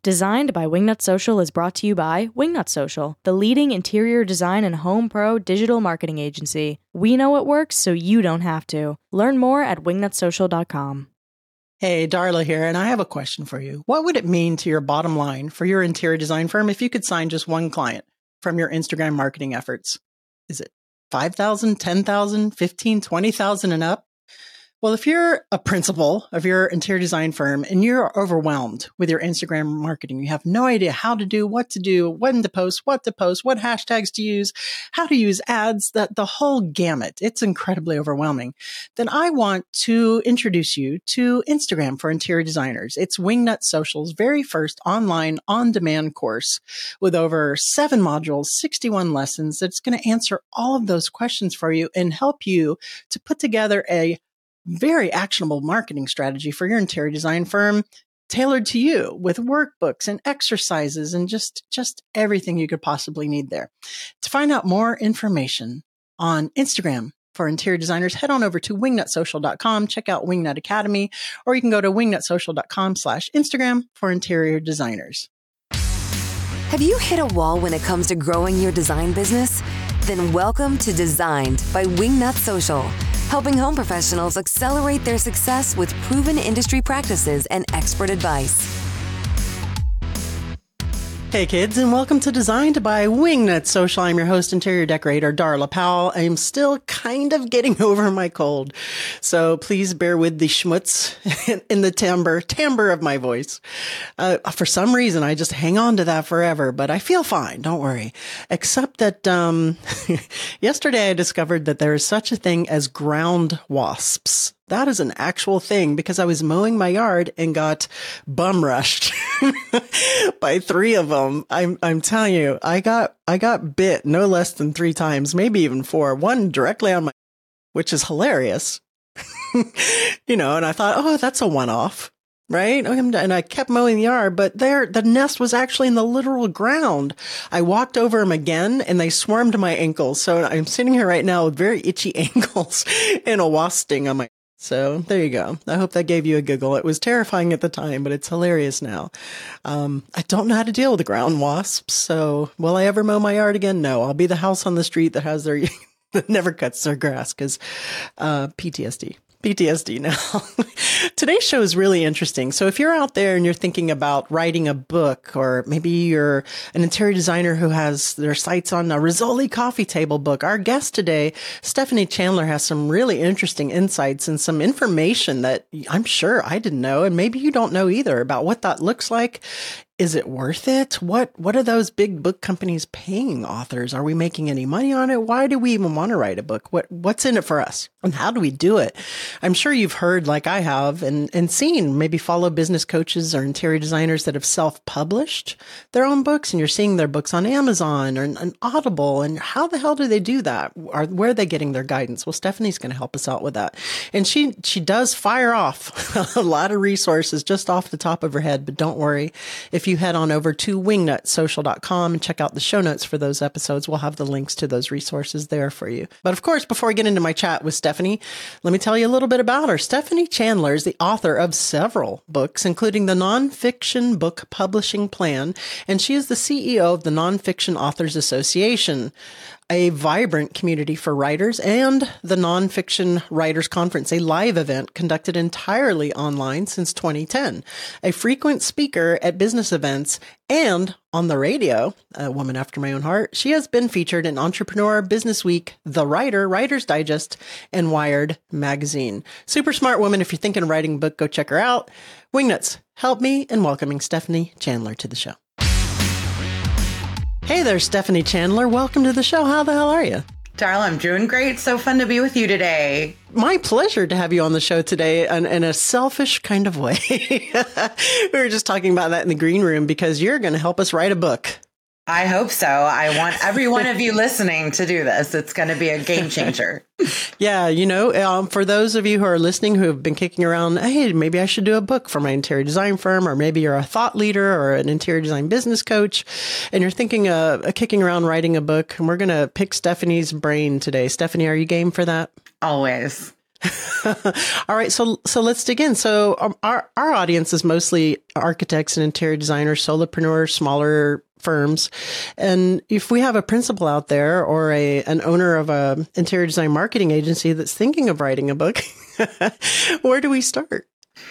Designed by Wingnut Social is brought to you by Wingnut Social, the leading interior design and home pro digital marketing agency. We know it works, so you don't have to. Learn more at wingnutsocial.com. Hey, Darla here, and I have a question for you. What would it mean to your bottom line for your interior design firm if you could sign just one client from your Instagram marketing efforts? Is it 5,000, 10,000, 15, 20,000 and up? Well, if you're a principal of your interior design firm and you're overwhelmed with your Instagram marketing, you have no idea how to do, when to post, what hashtags to use, how to use ads, the whole gamut. It's incredibly overwhelming. Then I want to introduce you to Instagram for interior designers. It's Wingnut Social's very first online on-demand course with over 7 modules, 61 lessons that's going to answer all of those questions for you and help you to put together a very actionable marketing strategy for your interior design firm, tailored to you with workbooks and exercises and just everything you could possibly need there. To find out more information on Instagram for interior designers, head on over to wingnutsocial.com, check out Wingnut Academy, or you can go to wingnutsocial.com/Instagram for interior designers. Have you hit a wall when it comes to growing your design business? Then welcome to Designed by Wingnut Social, helping home professionals accelerate their success with proven industry practices and expert advice. Hey kids, and welcome to Designed by Wingnut Social. I'm your host, interior decorator Darla Powell. I'm still kind of getting over my cold, so please bear with the schmutz in the timbre of my voice. For some reason, I just hang on to that forever, but I feel fine. Don't worry. Except that yesterday I discovered that there is such a thing as ground wasps. That is an actual thing because I was mowing my yard and got bum rushed by 3 of them. I'm telling you, I got bit no less than 3 times, maybe even 4. One directly on my, which is hilarious, and I thought, oh, that's a one-off, right? And I kept mowing the yard, but the nest was actually in the literal ground. I walked over them again and they swarmed my ankles. So I'm sitting here right now with very itchy ankles and a wasp sting on my. So there you go. I hope that gave you a giggle. It was terrifying at the time, but it's hilarious now. I don't know how to deal with the ground wasps. So will I ever mow my yard again? No, I'll be the house on the street that has their, that never cuts their grass because, PTSD now. Today's show is really interesting. So if you're out there and you're thinking about writing a book, or maybe you're an interior designer who has their sights on a Rizzoli coffee table book, our guest today, Stephanie Chandler, has some really interesting insights and some information that I'm sure I didn't know, and maybe you don't know either, about what that looks like. Is it worth it? What are those big book companies paying authors? Are we making any money on it? Why do we even want to write a book? What's in it for us? And how do we do it? I'm sure you've heard, like I have, and seen, maybe follow business coaches or interior designers that have self-published their own books, and you're seeing their books on Amazon or on Audible. And how the hell do they do that? Where are they getting their guidance? Well, Stephanie's going to help us out with that. And she does fire off a lot of resources just off the top of her head, but don't worry. If you head on over to wingnutsocial.com and check out the show notes for those episodes, we'll have the links to those resources there for you. But of course, before I get into my chat with Stephanie, let me tell you a little bit about her. Stephanie Chandler is the author of several books, including the Nonfiction Book Publishing Plan, and she is the CEO of the Nonfiction Authors Association, a vibrant community for writers, and the Nonfiction Writers Conference, a live event conducted entirely online since 2010. A frequent speaker at business events and on the radio, a woman after my own heart, she has been featured in Entrepreneur, Business Week, The Writer, Writer's Digest, and Wired magazine. Super smart woman. If you're thinking of writing a book, go check her out. Wingnuts, help me in welcoming Stephanie Chandler to the show. Hey there, Stephanie Chandler. Welcome to the show. How the hell are you? Darla, I'm doing great. So fun to be with you today. My pleasure to have you on the show today in a selfish kind of way. We were just talking about that in the green room because you're going to help us write a book. I hope so. I want every one of you listening to do this. It's going to be a game changer. Yeah, for those of you who are listening who have been kicking around, hey, maybe I should do a book for my interior design firm, or maybe you're a thought leader or an interior design business coach, and you're thinking of kicking around writing a book, and we're going to pick Stephanie's brain today. Stephanie, are you game for that? Always. All right, so let's dig in. So our audience is mostly architects and interior designers, solopreneurs, smaller firms. And if we have a principal out there or an owner of a interior design marketing agency that's thinking of writing a book, where do we start?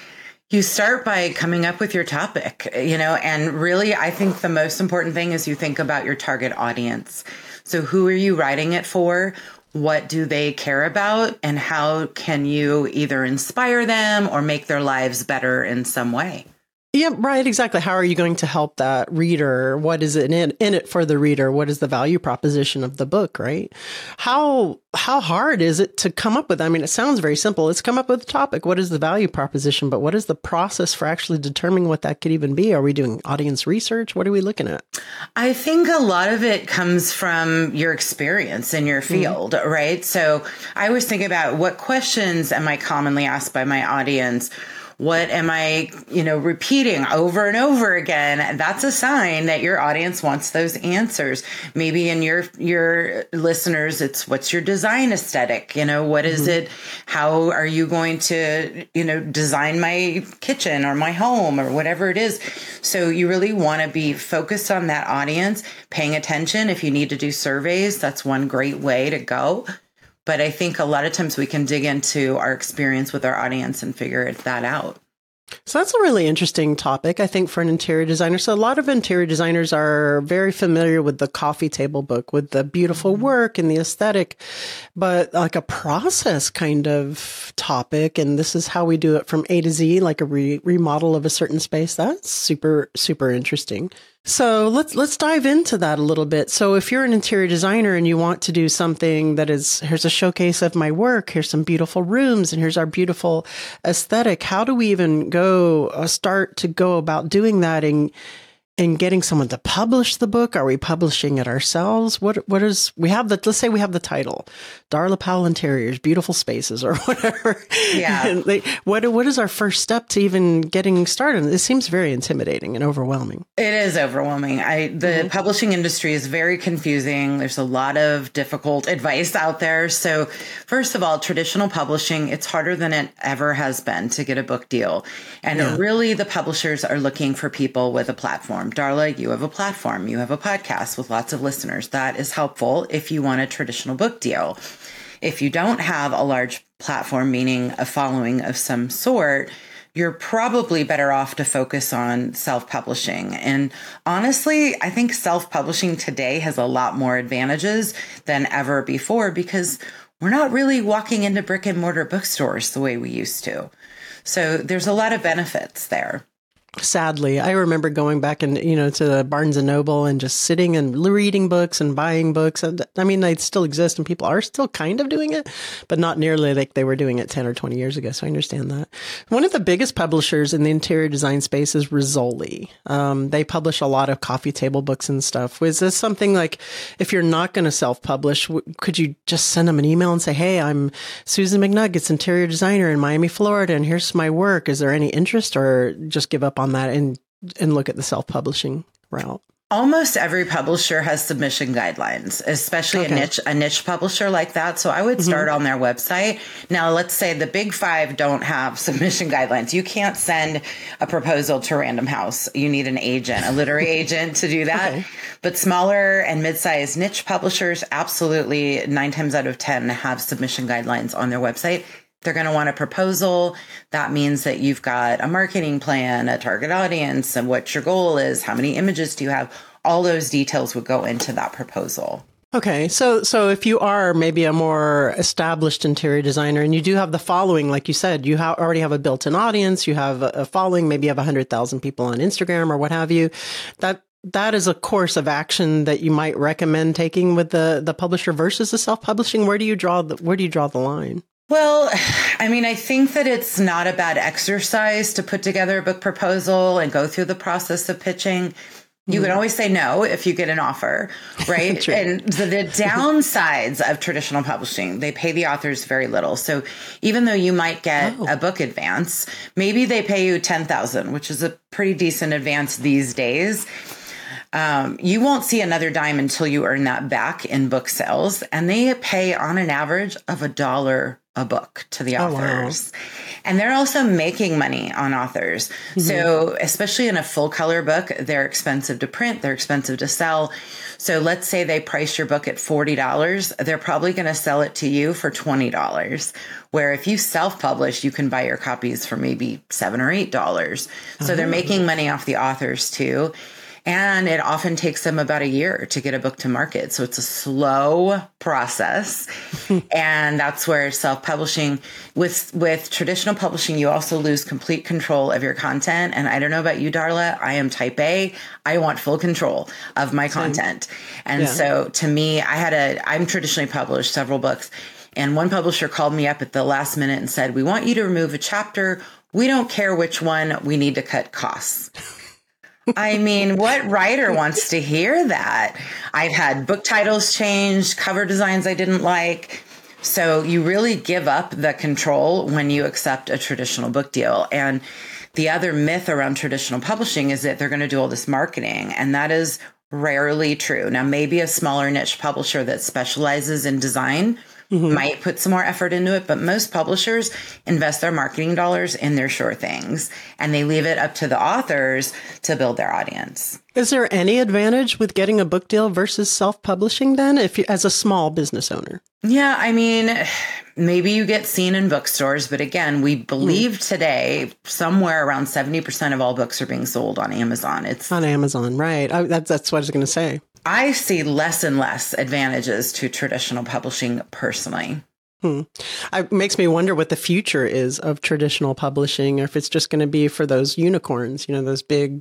You start by coming up with your topic, and really, I think the most important thing is you think about your target audience. So who are you writing it for? What do they care about? And how can you either inspire them or make their lives better in some way? Yeah, right. Exactly. How are you going to help that reader? What is it in it for the reader? What is the value proposition of the book, right? How hard is it to come up with? I mean, it sounds very simple. Let's come up with a topic. What is the value proposition? But what is the process for actually determining what that could even be? Are we doing audience research? What are we looking at? I think a lot of it comes from your experience in your field, right? So I always think about what questions am I commonly asked by my audience? What am I, repeating over and over again? That's a sign that your audience wants those answers. Maybe in your listeners, it's what's your design aesthetic? What is it? How are you going to, design my kitchen or my home or whatever it is? So you really want to be focused on that audience, paying attention. If you need to do surveys, that's one great way to go. But I think a lot of times we can dig into our experience with our audience and figure that out. So that's a really interesting topic, I think, for an interior designer. So a lot of interior designers are very familiar with the coffee table book, with the beautiful work and the aesthetic, but like a process kind of topic. And this is how we do it from A to Z, like a remodel of a certain space. That's super, super interesting. So let's dive into that a little bit. So if you're an interior designer and you want to do something that is, here's a showcase of my work, here's some beautiful rooms, and here's our beautiful aesthetic, how do we even start to go about doing that and getting someone to publish the book? Are we publishing it ourselves? Let's say we have the title, Darla Powell Interiors, Beautiful Spaces, or whatever. Yeah. What is our first step to even getting started? It seems very intimidating and overwhelming. It is overwhelming. The publishing industry is very confusing. There's a lot of difficult advice out there. So first of all, traditional publishing, it's harder than it ever has been to get a book deal. And really the publishers are looking for people with a platform. Darla, you have a platform. You have a podcast with lots of listeners. That is helpful if you want a traditional book deal. If you don't have a large platform, meaning a following of some sort, you're probably better off to focus on self-publishing. And honestly, I think self-publishing today has a lot more advantages than ever before because we're not really walking into brick and mortar bookstores the way we used to. So there's a lot of benefits there. Sadly, I remember going back and, to the Barnes and Noble and just sitting and reading books and buying books. And I mean, they still exist and people are still kind of doing it, but not nearly like they were doing it 10 or 20 years ago. So I understand that. One of the biggest publishers in the interior design space is Rizzoli. They publish a lot of coffee table books and stuff. Was this something like, if you're not going to self-publish, could you just send them an email and say, hey, I'm Susan McNuggets, interior designer in Miami, Florida, and here's my work. Is there any interest, or just give up on that and look at the self-publishing route? Almost every publisher has submission guidelines, especially a niche publisher like that. So I would start on their website. Now, let's say the big five don't have submission guidelines. You can't send a proposal to Random House. You need an agent, a literary agent to do that. Okay. But smaller and mid-sized niche publishers, absolutely 9 times out of 10 have submission guidelines on their website. They're going to want a proposal. That means that you've got a marketing plan, a target audience, and what your goal is. How many images do you have? All those details would go into that proposal. Okay. So if you are maybe a more established interior designer and you do have the following, like you said, you already have a built-in audience, you have a following, maybe you have 100,000 people on Instagram or what have you, that is a course of action that you might recommend taking with the publisher versus the self-publishing. Where do you draw the line? Well, I mean, I think that it's not a bad exercise to put together a book proposal and go through the process of pitching. You can always say no if you get an offer, right? And the downsides of traditional publishing, they pay the authors very little. So even though you might get a book advance, maybe they pay you $10,000, which is a pretty decent advance these days. You won't see another dime until you earn that back in book sales. And they pay on an average of $1 a book to the Oh, authors. Wow. And they're also making money on authors. Mm-hmm. So especially in a full color book, they're expensive to print, they're expensive to sell. So let's say they price your book at $40. They're probably going to sell it to you for $20. Where if you self-publish, you can buy your copies for maybe $7 or $8. So they're making money off the authors too. And it often takes them about a year to get a book to market. So it's a slow process. And that's where self-publishing, with traditional publishing, you also lose complete control of your content. And I don't know about you, Darla, I am type A. I want full control of my content. And so to me, I'm traditionally published several books. And one publisher called me up at the last minute and said, we want you to remove a chapter. We don't care which one. We need to cut costs. I mean, what writer wants to hear that? I've had book titles changed, cover designs I didn't like. So you really give up the control when you accept a traditional book deal. And the other myth around traditional publishing is that they're going to do all this marketing, and that is rarely true. Now, maybe a smaller niche publisher that specializes in design might put some more effort into it, but most publishers invest their marketing dollars in their sure things, and they leave it up to the authors to build their audience. Is there any advantage with getting a book deal versus self-publishing then, if you, as a small business owner? Yeah, I mean, maybe you get seen in bookstores, but again, we believe today somewhere around 70% of all books are being sold on Amazon. It's on Amazon, right? That's what I was going to say. I see less and less advantages to traditional publishing personally. It makes me wonder what the future is of traditional publishing, or if it's just going to be for those unicorns, those big,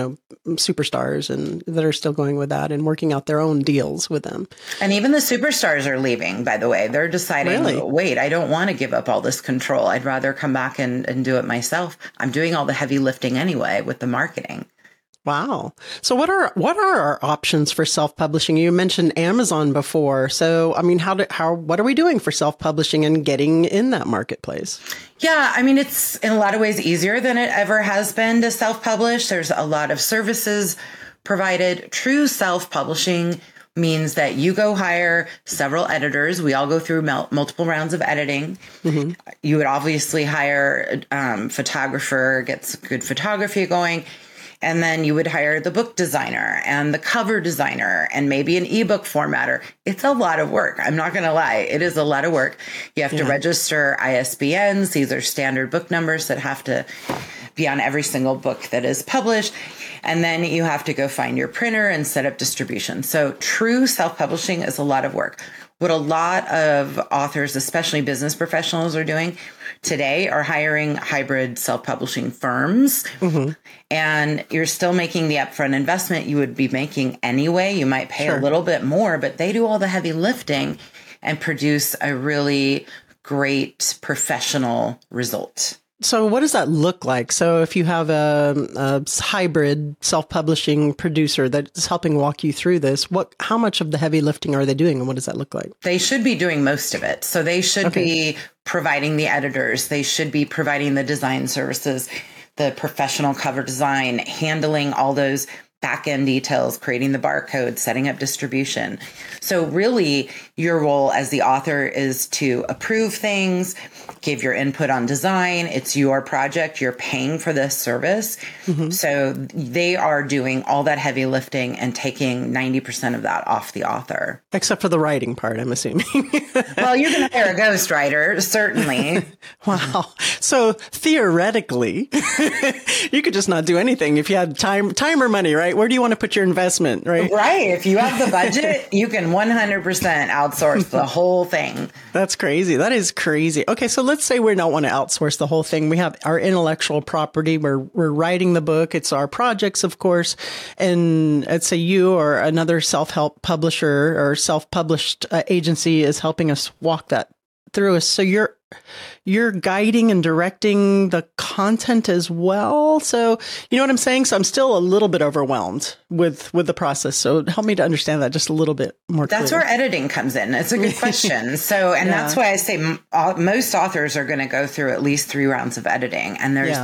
superstars, and that are still going with that and working out their own deals with them. And even the superstars are leaving, by the way. They're deciding, wait, I don't want to give up all this control. I'd rather come back and do it myself. I'm doing all the heavy lifting anyway with the marketing. Wow. So what are our options for self-publishing? You mentioned Amazon before. So, I mean, what are we doing for self-publishing and getting in that marketplace? Yeah, I mean, it's in a lot of ways easier than it ever has been to self-publish. There's a lot of services provided. True self-publishing means that you go hire several editors. We all go through multiple rounds of editing. Mm-hmm. You would obviously hire a photographer, get good photography going. And then you would hire the book designer and the cover designer and maybe an ebook formatter. It's a lot of work. I'm not going to lie. It is a lot of work. You have to register ISBNs. These are standard book numbers that have to be on every single book that is published. And then you have to go find your printer and set up distribution. So true self-publishing is a lot of work. What a lot of authors, especially business professionals, are doing today are hiring hybrid self-publishing firms. Mm-hmm. And you're still making the upfront investment you would be making anyway. You might pay a little bit more, but they do all the heavy lifting and produce a really great professional result. So what does that look like? So if you have a hybrid self-publishing producer that's helping walk you through this, how much of the heavy lifting are they doing, and what does that look like? They should be doing most of it. So they should be providing the editors. They should be providing the design services, the professional cover design, handling all those back-end details, creating the barcode, setting up distribution. So really, your role as the author is to approve things, give your input on design. It's your project. You're paying for this service. Mm-hmm. So they are doing all that heavy lifting and taking 90% of that off the author. Except for the writing part, I'm assuming. Well, you can hire a ghostwriter, certainly. Wow. So theoretically, you could just not do anything if you had time or money, right? Where do you want to put your investment, right? Right. If you have the budget, you can 100% outsource the whole thing. That's crazy. That is crazy. Okay, so let's say we don't want to outsource the whole thing. We have our intellectual property. We're writing the book. It's our projects, of course. And let's say you or another self-help publisher or self-published agency is helping us walk that through us. So you're guiding and directing the content as well. So you know what I'm saying? So I'm still a little bit overwhelmed with the process. So help me to understand that just a little bit more. That's where editing comes in. It's a good question. So, that's why I say most authors are going to go through at least 3 rounds of editing. And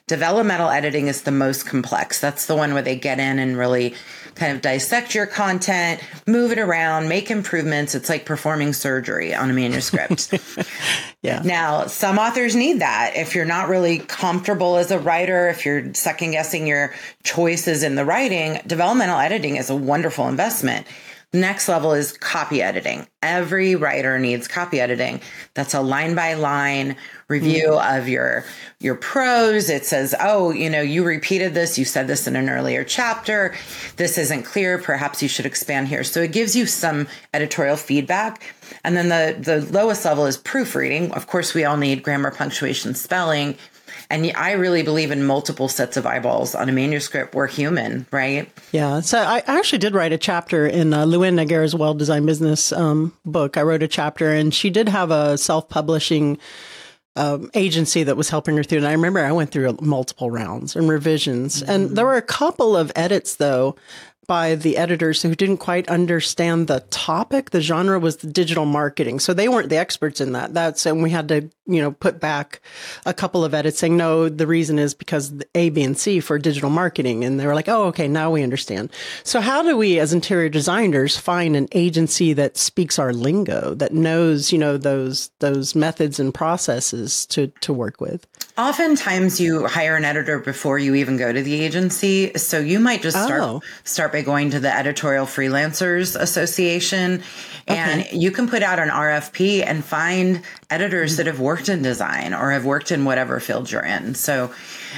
Developmental editing is the most complex. That's the one where they get in and really kind of dissect your content, move it around, make improvements. It's like performing surgery on a manuscript. Yeah. Now, some authors need that. If you're not really comfortable as a writer, if you're second guessing your choices in the writing, developmental editing is a wonderful investment. Next level is copy editing. Every writer needs copy editing. That's a line by line review of your prose. It says, oh, you repeated this. You said this in an earlier chapter. This isn't clear. Perhaps you should expand here. So it gives you some editorial feedback. And then the lowest level is proofreading. Of course, we all need grammar, punctuation, spelling. And I really believe in multiple sets of eyeballs on a manuscript. We're human, right? Yeah. So I actually did write a chapter in Luann Nagara's Well-Designed Business book. I wrote a chapter, and she did have a self-publishing agency that was helping her through. And I remember I went through multiple rounds and revisions. Mm-hmm. And there were a couple of edits, though, by the editors who didn't quite understand the topic. The genre was the digital marketing. So they weren't the experts in that. And we had to, put back a couple of edits saying, no, the reason is because the A, B, and C for digital marketing. And they were like, oh, okay, now we understand. So how do we as interior designers find an agency that speaks our lingo, that knows, those methods and processes to work with? Oftentimes you hire an editor before you even go to the agency. So you might just start by going to the Editorial Freelancers Association, and you can put out an RFP and find editors that have worked in design or have worked in whatever field you're in. So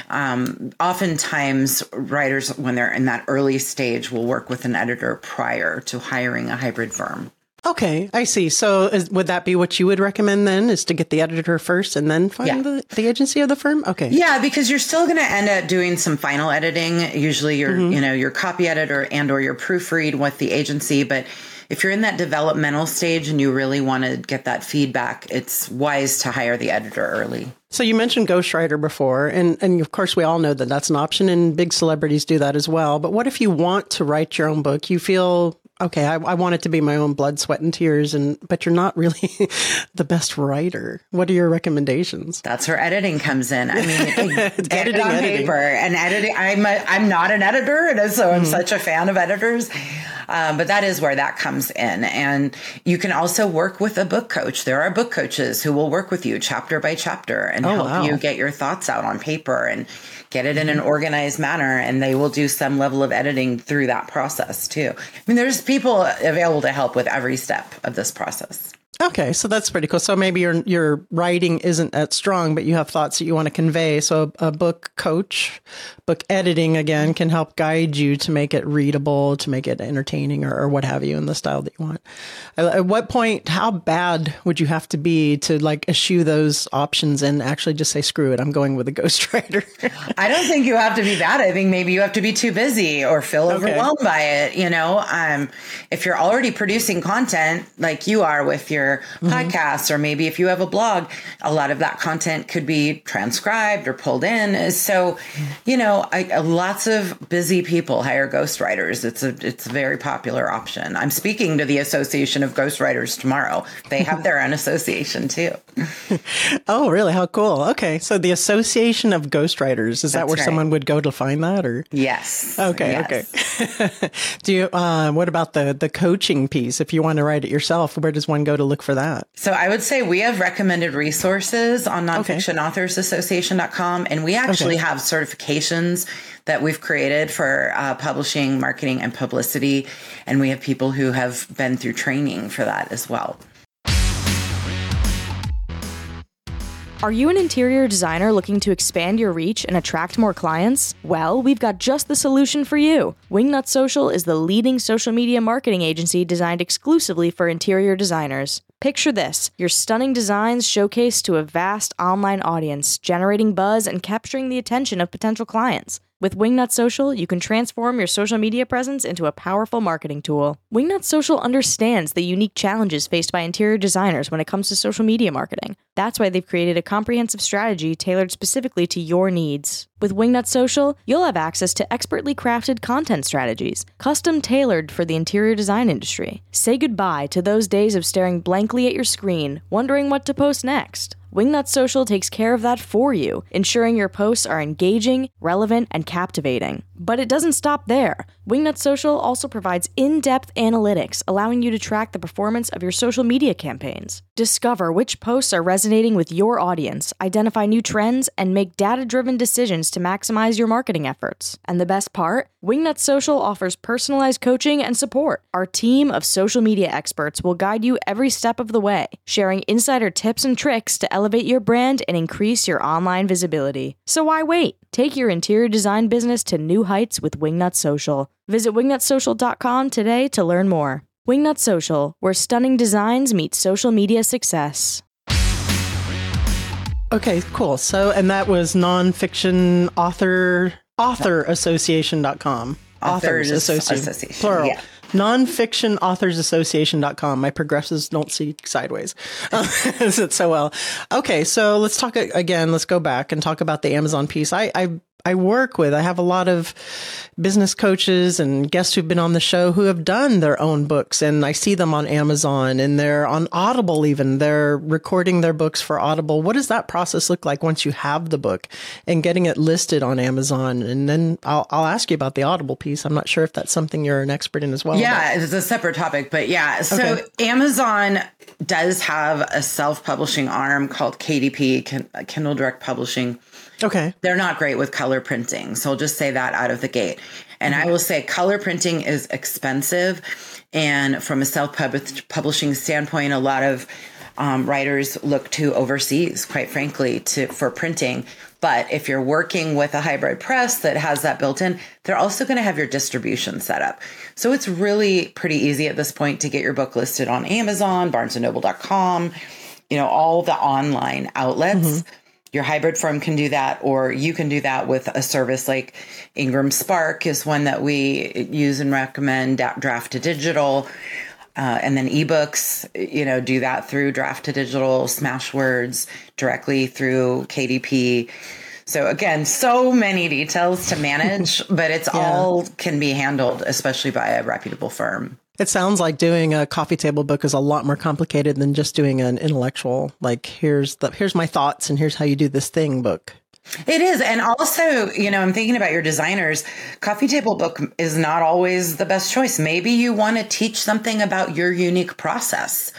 oftentimes writers, when they're in that early stage, will work with an editor prior to hiring a hybrid firm. Okay, I see. So would that be what you would recommend then, is to get the editor first and then find the agency of the firm? Okay. Yeah, because you're still going to end up doing some final editing, usually your, your copy editor and or your proofread with the agency. But if you're in that developmental stage and you really want to get that feedback, it's wise to hire the editor early. So you mentioned ghostwriter before, and of course we all know that that's an option, and big celebrities do that as well. But what if you want to write your own book? You feel, okay, I want it to be my own blood, sweat, and tears, but you're not really the best writer. What are your recommendations? That's where editing comes in. I mean, editing on paper and editing. I'm not an editor, and so I'm such a fan of editors. But that is where that comes in. And you can also work with a book coach. There are book coaches who will work with you chapter by chapter and help you get your thoughts out on paper and get it in an organized manner. And they will do some level of editing through that process too. I mean, there's people available to help with every step of this process. Okay, so that's pretty cool. So maybe your writing isn't that strong, but you have thoughts that you want to convey. So a book coach, book editing, again, can help guide you to make it readable, to make it entertaining, or what have you, in the style that you want. At what point, how bad would you have to be to eschew those options and actually just say, screw it, I'm going with a ghostwriter? I don't think you have to be bad. I think maybe you have to be too busy or feel overwhelmed by it. If you're already producing content like you are with your podcasts, or maybe if you have a blog, a lot of that content could be transcribed or pulled in. So, lots of busy people hire ghostwriters. It's a very popular option. I'm speaking to the Association of Ghostwriters tomorrow. They have their own association too. Oh, really? How cool. Okay. So the Association of Ghostwriters, is that where someone would go to find that, or? Yes. Okay. Yes. Okay. Do you, what about the coaching piece? If you want to write it yourself, where does one go to look for that? So I would say we have recommended resources on nonfictionauthorsassociation.com, and we actually have certifications that we've created for publishing, marketing, and publicity. And we have people who have been through training for that as well. Are you an interior designer looking to expand your reach and attract more clients? Well, we've got just the solution for you. Wingnut Social is the leading social media marketing agency designed exclusively for interior designers. Picture this: your stunning designs showcased to a vast online audience, generating buzz and capturing the attention of potential clients. With Wingnut Social, you can transform your social media presence into a powerful marketing tool. Wingnut Social understands the unique challenges faced by interior designers when it comes to social media marketing. That's why they've created a comprehensive strategy tailored specifically to your needs. With Wingnut Social, you'll have access to expertly crafted content strategies, custom tailored for the interior design industry. Say goodbye to those days of staring blankly at your screen, wondering what to post next. Wingnut Social takes care of that for you, ensuring your posts are engaging, relevant, and captivating. But it doesn't stop there. Wingnut Social also provides in-depth analytics, allowing you to track the performance of your social media campaigns. Discover which posts are resonating with your audience, identify new trends, and make data-driven decisions to maximize your marketing efforts. And the best part? Wingnut Social offers personalized coaching and support. Our team of social media experts will guide you every step of the way, sharing insider tips and tricks to elevate your brand and increase your online visibility. So why wait? Take your interior design business to new heights with Wingnut Social. Visit wingnutsocial.com today to learn more. Wingnut Social, where stunning designs meet social media success. Okay, cool. So, and that was nonfiction authorsassociation.com. Authors Association. Plural. Yeah. Nonfictionauthorsassociation.com. My progressives don't see sideways. Is it so well? Okay, so let's talk again. Let's go back and talk about the Amazon piece. I have a lot of business coaches and guests who've been on the show who have done their own books, and I see them on Amazon and they're on Audible even. They're recording their books for Audible. What does that process look like once you have the book and getting it listed on Amazon? And then I'll ask you about the Audible piece. I'm not sure if that's something you're an expert in as well. Yeah, it's a separate topic, but yeah. So okay. Amazon does have a self-publishing arm called KDP, Kindle Direct Publishing. Okay. They're not great with color printing. So I'll just say that out of the gate. And I will say color printing is expensive. And from a self-publishing standpoint, a lot of writers look to overseas, quite frankly, for printing. But if you're working with a hybrid press that has that built in, they're also going to have your distribution set up. So it's really pretty easy at this point to get your book listed on Amazon, BarnesandNoble.com, all the online outlets. Mm-hmm. Your hybrid firm can do that, or you can do that with a service like Ingram Spark is one that we use and recommend, Draft to Digital, and then ebooks, do that through Draft to Digital, Smashwords, directly through KDP. So again, so many details to manage, but it's all can be handled, especially by a reputable firm. It sounds like doing a coffee table book is a lot more complicated than just doing an intellectual, like here's my thoughts and here's how you do this thing book. It is. And also, I'm thinking about your designers. Coffee table book is not always the best choice. Maybe you want to teach something about your unique process,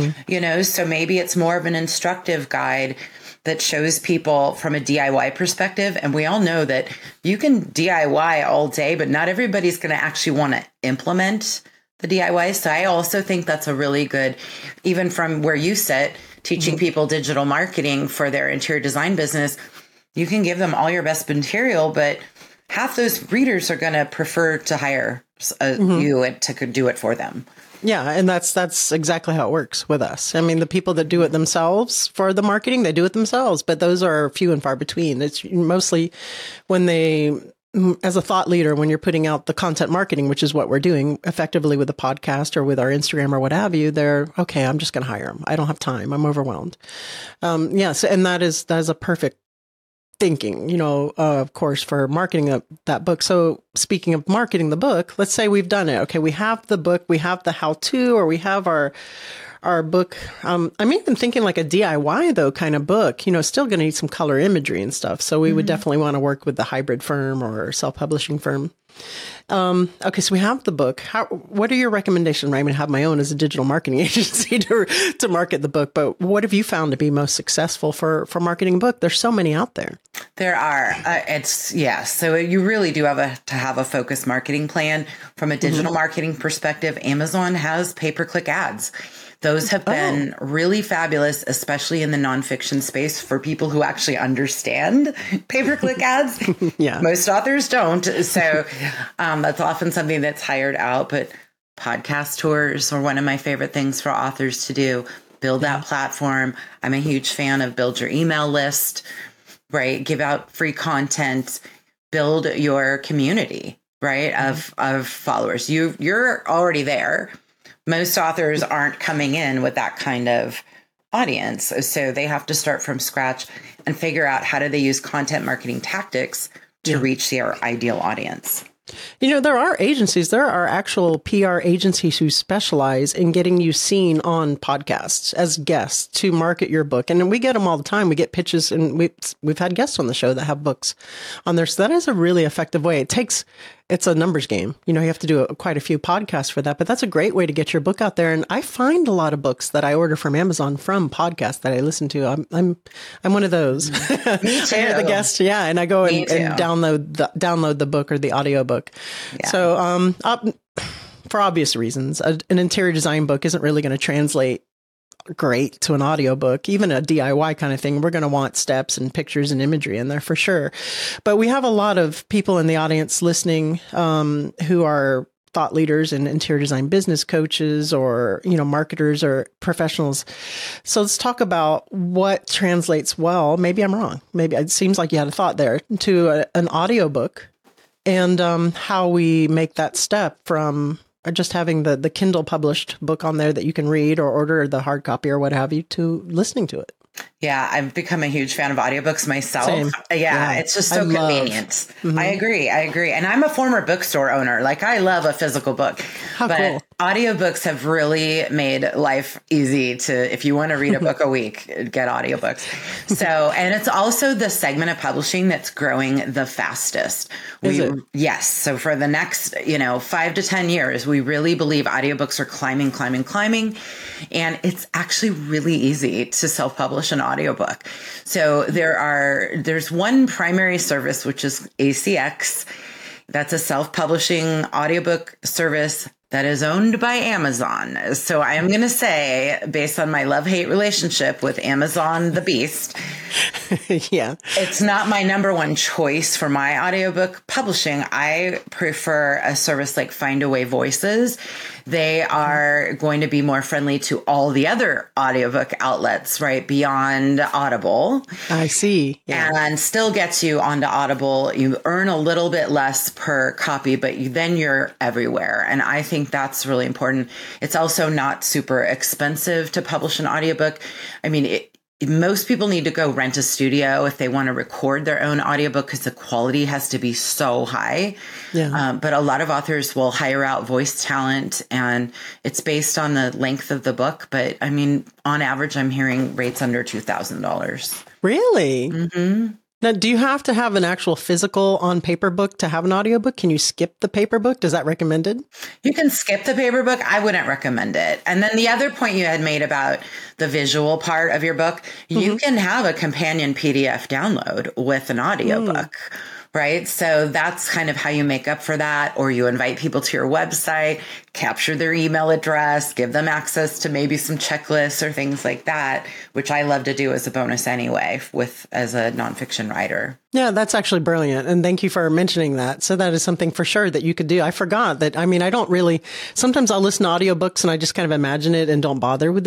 so maybe it's more of an instructive guide that shows people from a DIY perspective. And we all know that you can DIY all day, but not everybody's going to actually want to implement the DIY. So I also think that's a really good, even from where you sit, teaching people digital marketing for their interior design business. You can give them all your best material, but half those readers are going to prefer to hire you and to do it for them. Yeah, and that's exactly how it works with us. I mean, the people that do it themselves for the marketing, they do it themselves, but those are few and far between. It's mostly when they, as a thought leader, when you're putting out the content marketing, which is what we're doing effectively with the podcast or with our Instagram or what have you, they're, okay, I'm just going to hire them. I don't have time. I'm overwhelmed. Yes, and that is a perfect thinking, of course, for marketing that book. So speaking of marketing the book, let's say we've done it. Okay, we have the book, we have the how-to, or we have our book. I'm even thinking like a DIY though kind of book, still going to need some color imagery and stuff. So we would definitely want to work with the hybrid firm or self-publishing firm. Okay, so we have the book. What are your recommendations? I'm going to have my own as a digital marketing agency to market the book, but what have you found to be most successful for marketing a book? There's so many out there. There are. So you really do have to have a focused marketing plan. From a digital marketing perspective, Amazon has pay-per-click ads. Those have been really fabulous, especially in the nonfiction space for people who actually understand pay-per-click ads. Yeah. Most authors don't. So that's often something that's hired out. But podcast tours are one of my favorite things for authors to do. Build that platform. I'm a huge fan of build your email list, right? Give out free content, build your community, right? Of followers. You're already there. Most authors aren't coming in with that kind of audience. So they have to start from scratch and figure out how do they use content marketing tactics to reach their ideal audience. There are agencies, there are actual PR agencies who specialize in getting you seen on podcasts as guests to market your book. And we get them all the time. We get pitches, and we've had guests on the show that have books on there. So that is a really effective way. It's a numbers game. You have to do quite a few podcasts for that, but that's a great way to get your book out there. And I find a lot of books that I order from Amazon from podcasts that I listen to. I'm one of those. Me too. The guest, yeah, and I go and download the book or the audio book. Yeah. So, for obvious reasons, an interior design book isn't really going to translate great to an audiobook, even a DIY kind of thing. We're going to want steps and pictures and imagery in there for sure. But we have a lot of people in the audience listening who are thought leaders and interior design business coaches or, marketers or professionals. So let's talk about what translates well. Maybe I'm wrong. Maybe it seems like you had a thought there to an audiobook, and how we make that step from just having the Kindle published book on there that you can read or order the hard copy or what have you to listening to it. Yeah, I've become a huge fan of audiobooks myself. Same. Yeah, it's just so convenient. Mm-hmm. I agree. And I'm a former bookstore owner. I love a physical book. How cool. Audiobooks have really made life easy if you want to read a book a week, get audiobooks. So, and it's also the segment of publishing that's growing the fastest. Is it? Yes. So for the next, 5 to 10 years, we really believe audiobooks are climbing. And it's actually really easy to self-publish an audiobook. So there's one primary service, which is ACX. That's a self-publishing audiobook service that is owned by Amazon. So I am going to say, based on my love-hate relationship with Amazon, the beast, yeah, it's not my number one choice for my audiobook publishing. I prefer a service like Findaway Voices. They are going to be more friendly to all the other audiobook outlets, right? Beyond Audible. I see. Yeah. And still gets you onto Audible. You earn a little bit less per copy, but then you're everywhere. And I think that's really important. It's also not super expensive to publish an audiobook. I mean, most people need to go rent a studio if they want to record their own audiobook because the quality has to be so high. Yeah. But a lot of authors will hire out voice talent, and it's based on the length of the book. But I mean, on average, I'm hearing rates under $2,000. Really? Mm-hmm. Now, do you have to have an actual physical on paper book to have an audiobook? Can you skip the paper book? Is that recommended? You can skip the paper book. I wouldn't recommend it. And then the other point you had made about the visual part of your book, you can have a companion PDF download with an audiobook. Right. So that's kind of how you make up for that. Or you invite people to your website, capture their email address, give them access to maybe some checklists or things like that, which I love to do as a bonus anyway, as a nonfiction writer. Yeah, that's actually brilliant. And thank you for mentioning that. So that is something for sure that you could do. I forgot that. I mean, I don't really, sometimes I'll listen to audiobooks and I just kind of imagine it and don't bother with the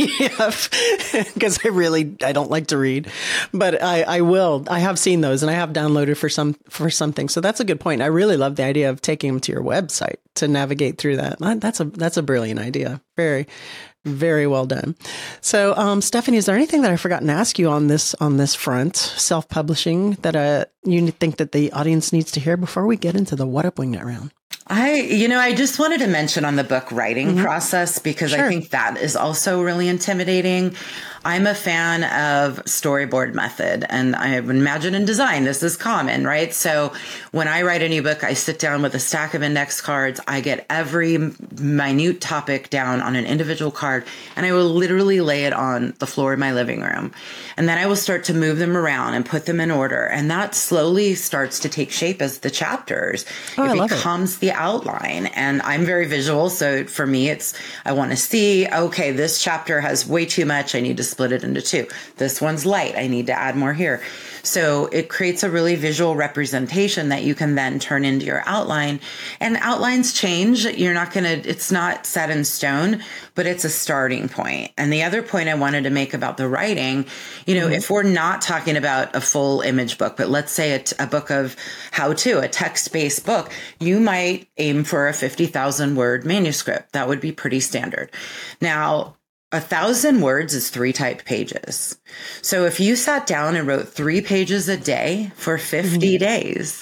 PDF because I don't like to read, but I will. I have seen those and I have downloaded for something. So that's a good point. I really love the idea of taking them to your website to navigate through that. That's a brilliant idea. Very, very well done. So, Stephanie, is there anything that I've forgotten to ask you on this front, self-publishing, that you think that the audience needs to hear before we get into the What Up Wingnut round? I just wanted to mention on the book writing process, because I think that is also really intimidating. I'm a fan of storyboard method, and I imagine in design, this is common, right? So when I write a new book, I sit down with a stack of index cards. I get every minute topic down on an individual card, and I will literally lay it on the floor of my living room. And then I will start to move them around and put them in order. And that slowly starts to take shape as the chapters. It becomes the outline. And I'm very visual. So for me, I want to see, okay, this chapter has way too much. I need to split it into two. This one's light. I need to add more here. So it creates a really visual representation that you can then turn into your outline. And outlines change. It's not set in stone, but it's a starting point. And the other point I wanted to make about the writing, if we're not talking about a full image book, but let's say a book of how-to, a text-based book, you might aim for a 50,000 word manuscript. That would be pretty standard. Now, 1,000 words is 3 typed pages. So if you sat down and wrote 3 pages a day for 50 days,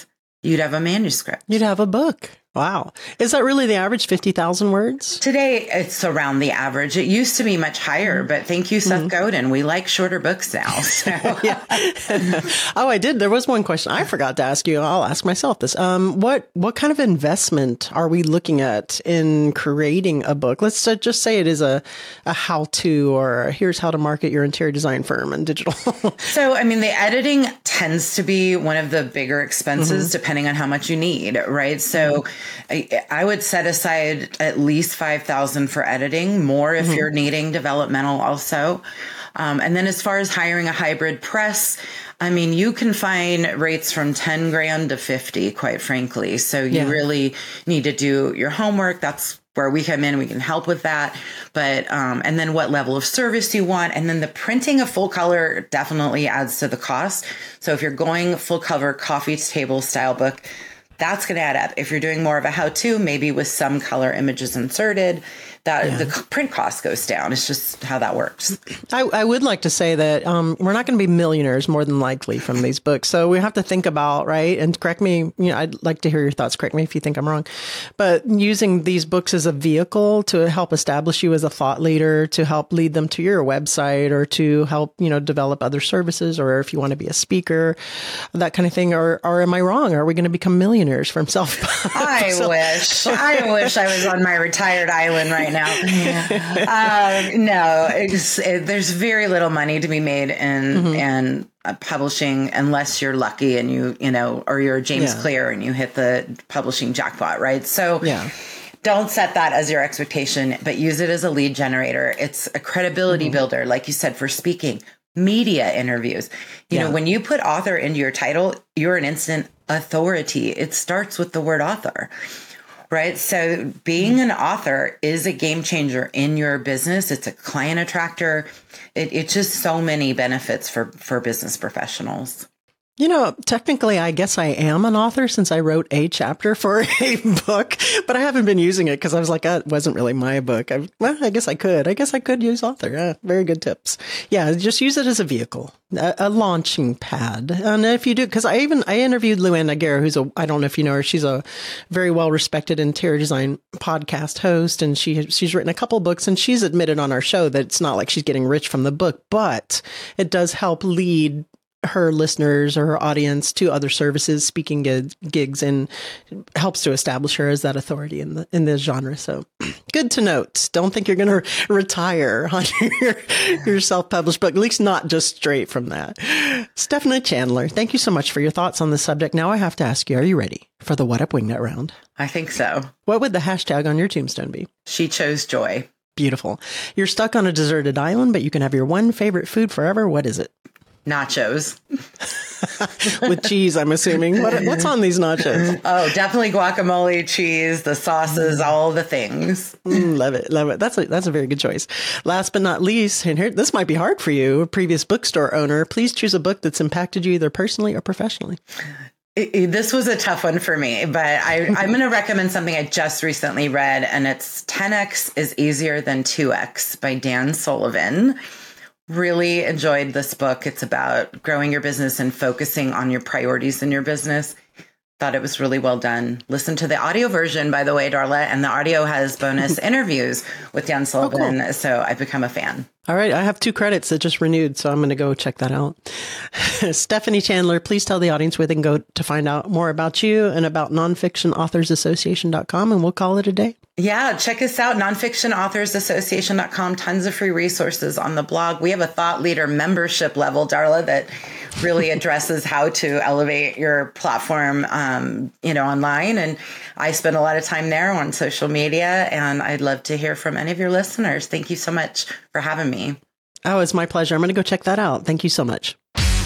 you'd have a manuscript. You'd have a book. Wow. Is that really the average, 50,000 words? Today, it's around the average. It used to be much higher, but thank you, Seth Godin. We like shorter books now. So. Oh, I did. There was one question I forgot to ask you. I'll ask myself this. What kind of investment are we looking at in creating a book? Let's just say it is a how-to, or here's how to market your interior design firm and digital. So, I mean, the editing tends to be one of the bigger expenses, depending on how much you need, right? So I would set aside at least $5,000 for editing, more if you're needing developmental also. And then as far as hiring a hybrid press, I mean, you can find rates from 10 grand to 50, quite frankly. So you really need to do your homework. That's where we come in. We can help with that. But, and then what level of service you want. And then the printing of full color definitely adds to the cost. So if you're going full cover coffee table style book, that's going to add up. If you're doing more of a how-to, maybe with some color images inserted, that the print cost goes down. It's just how that works. I would like to say that we're not going to be millionaires more than likely from these books. So we have to think about, right? And correct me, I'd like to hear your thoughts. Correct me if you think I'm wrong. But using these books as a vehicle to help establish you as a thought leader, to help lead them to your website, or to help, develop other services, or if you want to be a speaker, that kind of thing. Or am I wrong? Are we going to become millionaires from self? I wish I was on my retired island right now. No, there's very little money to be made in publishing unless you're lucky and or you're James Clear and you hit the publishing jackpot, right? So don't set that as your expectation, but use it as a lead generator. It's a credibility builder, like you said, for speaking, media interviews. You know, when you put author into your title, you're an instant authority. It starts with the word author. Right. So being an author is a game changer in your business. It's a client attractor. It's just so many benefits for business professionals. Technically, I guess I am an author since I wrote a chapter for a book, but I haven't been using it because I was like, it wasn't really my book. I guess I could use author. Yeah, very good tips. Yeah, just use it as a vehicle, a launching pad. And if you do, because I interviewed Luann Nagara, I don't know if you know her, she's a very well-respected interior design podcast host, and she's written a couple books, and she's admitted on our show that it's not like she's getting rich from the book, but it does help lead her listeners or her audience to other services, speaking gigs, and helps to establish her as that authority in the genre. So good to note. Don't think you're going to retire on your self-published book, at least not just straight from that. Stephanie Chandler, thank you so much for your thoughts on this subject. Now I have to ask you, are you ready for the What Up Wingnut round? I think so. What would the hashtag on your tombstone be? She chose joy. Beautiful. You're stuck on a deserted island, but you can have your one favorite food forever. What is it? Nachos. With cheese, I'm assuming. What's on these nachos? Oh, definitely guacamole, cheese, the sauces, all the things. Love it. Love it. That's a very good choice. Last but not least, and here, this might be hard for you, a previous bookstore owner, please choose a book that's impacted you either personally or professionally. This was a tough one for me, but I'm going to recommend something I just recently read, and it's 10X is Easier Than 2X by Dan Sullivan. Really enjoyed this book. It's about growing your business and focusing on your priorities in your business. Thought it was really well done. Listen to the audio version, by the way, Darla, and the audio has bonus interviews with Dan Sullivan. Oh, cool. So I've become a fan. All right. I have 2 credits that just renewed, so I'm going to go check that out. Stephanie Chandler, please tell the audience where they can go to find out more about you and about nonfictionauthorsassociation.com, and we'll call it a day. Yeah, check us out, nonfictionauthorsassociation.com. Tons of free resources on the blog. We have a thought leader membership level, Darla, that really addresses how to elevate your platform, online. And I spend a lot of time there on social media, and I'd love to hear from any of your listeners. Thank you so much for having me. Oh, it's my pleasure. I'm going to go check that out. Thank you so much.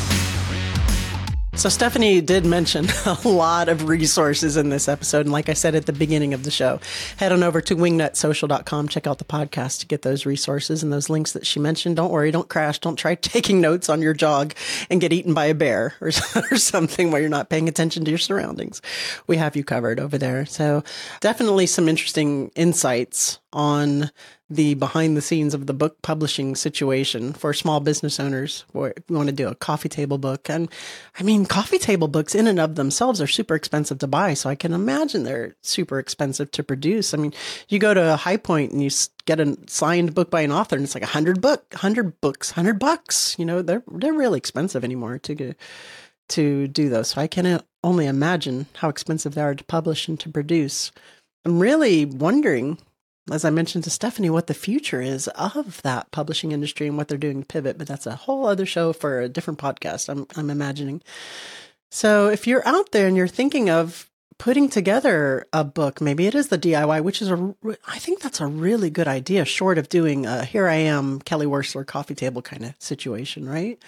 So Stephanie did mention a lot of resources in this episode. And like I said at the beginning of the show, head on over to wingnutsocial.com. Check out the podcast to get those resources and those links that she mentioned. Don't worry, don't crash. Don't try taking notes on your jog and get eaten by a bear or something where you're not paying attention to your surroundings. We have you covered over there. So definitely some interesting insights on the behind the scenes of the book publishing situation for small business owners who want to do a coffee table book. And I mean, coffee table books in and of themselves are super expensive to buy. So I can imagine they're super expensive to produce. I mean, you go to a High Point and you get a signed book by an author and it's like $100 $100. You know, they're really expensive anymore to do those. So I can only imagine how expensive they are to publish and to produce. I'm really wondering, as I mentioned to Stephanie, what the future is of that publishing industry and what they're doing to pivot. But that's a whole other show for a different podcast, I'm imagining. So if you're out there and you're thinking of putting together a book, maybe it is the DIY, which is I think that's a really good idea, short of doing a Here I Am, Kelly Wearstler coffee table kind of situation, right?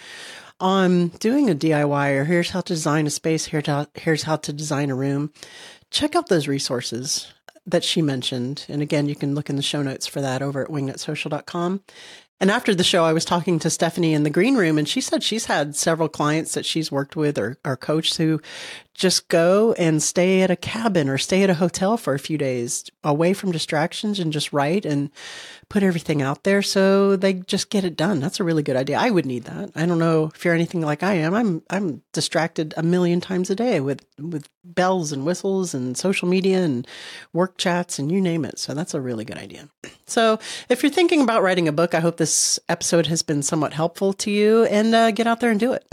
Doing a DIY, or here's how to design a space, here's how to design a room. Check out those resources that she mentioned. And again, you can look in the show notes for that over at wingnutsocial.com. And after the show, I was talking to Stephanie in the green room, and she said she's had several clients that she's worked with or coached who just go and stay at a cabin or stay at a hotel for a few days away from distractions and just write and put everything out there so they just get it done. That's a really good idea. I would need that. I don't know if you're anything like I am. I'm distracted a million times a day with bells and whistles and social media and work chats and you name it. So that's a really good idea. So if you're thinking about writing a book, I hope this episode has been somewhat helpful to you, and get out there and do it.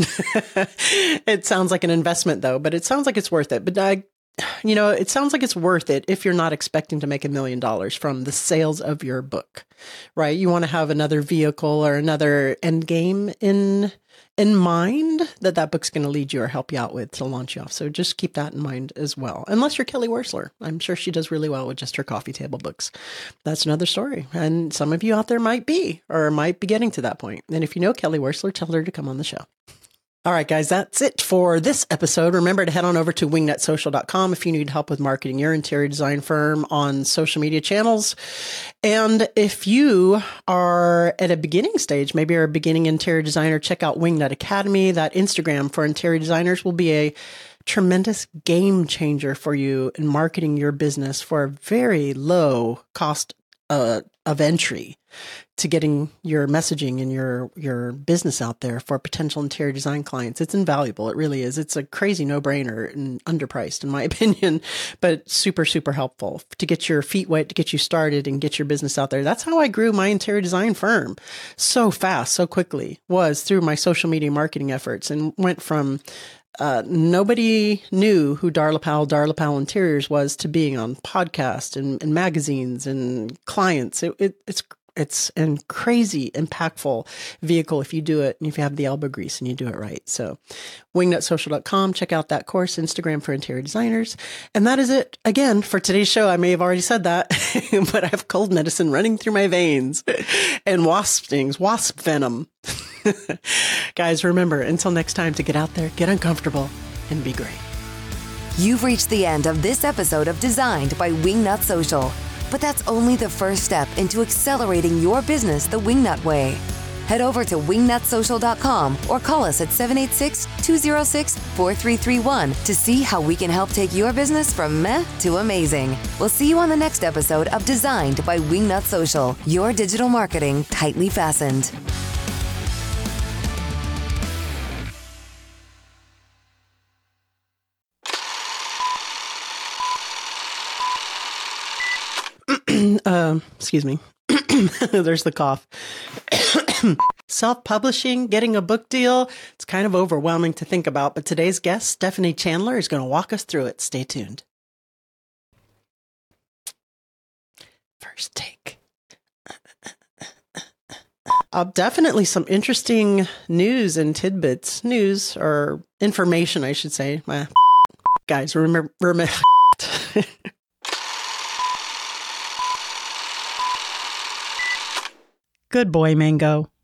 It sounds like an investment though, but it sounds like it's worth it. But it sounds like it's worth it if you're not expecting to make $1 million from the sales of your book, right? You want to have another vehicle or another end game in mind that book's going to lead you or help you out with to launch you off. So just keep that in mind as well. Unless you're Kelly Wearstler. I'm sure she does really well with just her coffee table books. That's another story. And some of you out there might be getting to that point. And if you know Kelly Wearstler, tell her to come on the show. All right, guys, that's it for this episode. Remember to head on over to wingnutsocial.com if you need help with marketing your interior design firm on social media channels. And if you are at a beginning stage, maybe you're a beginning interior designer, check out Wingnut Academy. That Instagram for interior designers will be a tremendous game changer for you in marketing your business for a very low cost of entry to getting your messaging and your business out there for potential interior design clients. It's invaluable. It really is. It's a crazy no-brainer and underpriced in my opinion, but super, super helpful to get your feet wet, to get you started and get your business out there. That's how I grew my interior design firm so fast, so quickly, was through my social media marketing efforts, and went from nobody knew who Darla Powell Interiors was to being on podcasts and magazines and clients. It's a crazy impactful vehicle if you do it and if you have the elbow grease and you do it right. So wingnutsocial.com, check out that course, Instagram for interior designers. And that is it again for today's show. I may have already said that, but I have cold medicine running through my veins and wasp stings, wasp venom. Guys, remember, until next time, to get out there, get uncomfortable, and be great. You've reached the end of this episode of Designed by Wingnut Social. But that's only the first step into accelerating your business the Wingnut way. Head over to wingnutsocial.com or call us at 786-206-4331 to see how we can help take your business from meh to amazing. We'll see you on the next episode of Designed by Wingnut Social, your digital marketing tightly fastened. Excuse me. There's the cough. Self-publishing, getting a book deal, it's kind of overwhelming to think about, but today's guest, Stephanie Chandler, is going to walk us through it. Stay tuned. First take. Definitely some interesting news and tidbits. News, or information, I should say. Guys, remember Good boy, Mango.